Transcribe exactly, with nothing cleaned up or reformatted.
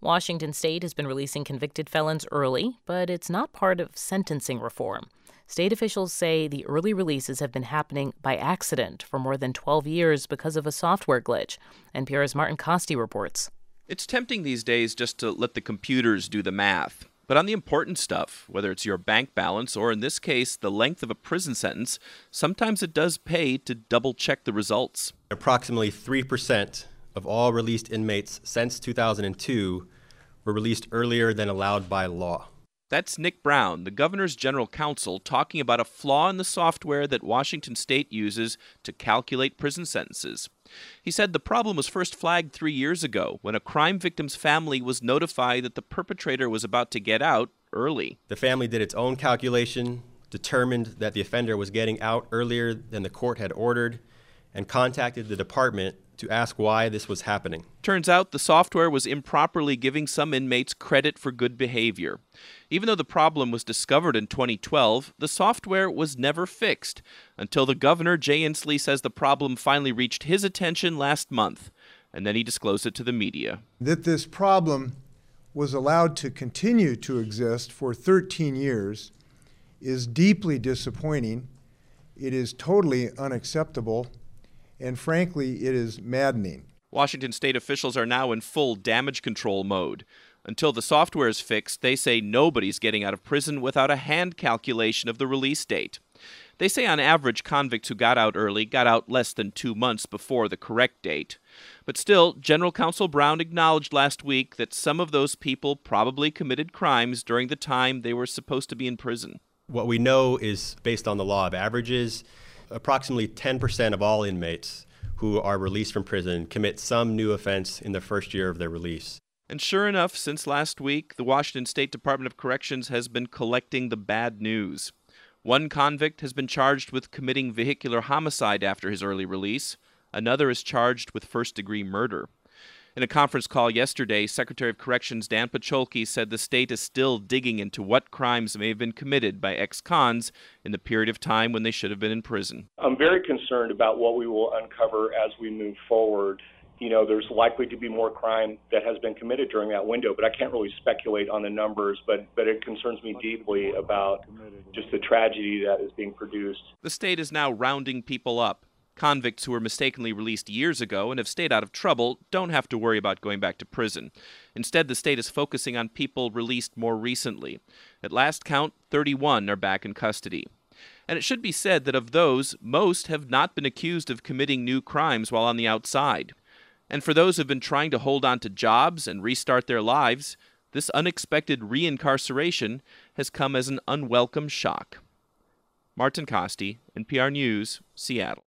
Washington State has been releasing convicted felons early, but it's not part of sentencing reform. State officials say the early releases have been happening by accident for more than twelve years because of a software glitch. N P R's Martin Costi reports. It's tempting these days just to let the computers do the math. But on the important stuff, whether it's your bank balance or in this case, the length of a prison sentence, sometimes it does pay to double-check the results. Approximately three percent of all released inmates since two thousand two were released earlier than allowed by law. That's Nick Brown, the governor's general counsel, talking about a flaw in the software that Washington State uses to calculate prison sentences. He said the problem was first flagged three years ago when a crime victim's family was notified that the perpetrator was about to get out early. The family did its own calculation, determined that the offender was getting out earlier than the court had ordered, and contacted the department to ask why this was happening. Turns out the software was improperly giving some inmates credit for good behavior. Even though the problem was discovered in twenty twelve, the software was never fixed until the governor, Jay Inslee, says the problem finally reached his attention last month, and then he disclosed it to the media. That this problem was allowed to continue to exist for thirteen years is deeply disappointing. It is totally unacceptable. And frankly, it is maddening. Washington State officials are now in full damage control mode. Until the software is fixed, they say nobody's getting out of prison without a hand calculation of the release date. They say on average convicts who got out early got out less than two months before the correct date. But still, General Counsel Brown acknowledged last week that some of those people probably committed crimes during the time they were supposed to be in prison. What we know is, based on the law of averages, approximately ten percent of all inmates who are released from prison commit some new offense in the first year of their release. And sure enough, since last week, the Washington State Department of Corrections has been collecting the bad news. One convict has been charged with committing vehicular homicide after his early release. Another is charged with first-degree murder. In a conference call yesterday, Secretary of Corrections Dan Pacholke said the state is still digging into what crimes may have been committed by ex-cons in the period of time when they should have been in prison. I'm very concerned about what we will uncover as we move forward. You know, there's likely to be more crime that has been committed during that window, but I can't really speculate on the numbers, but, but it concerns me deeply about just the tragedy that is being produced. The state is now rounding people up. Convicts who were mistakenly released years ago and have stayed out of trouble don't have to worry about going back to prison. Instead, the state is focusing on people released more recently. At last count, thirty-one are back in custody. And it should be said that of those, most have not been accused of committing new crimes while on the outside. And for those who have been trying to hold on to jobs and restart their lives, this unexpected reincarceration has come as an unwelcome shock. Martin Costi, N P R News, Seattle.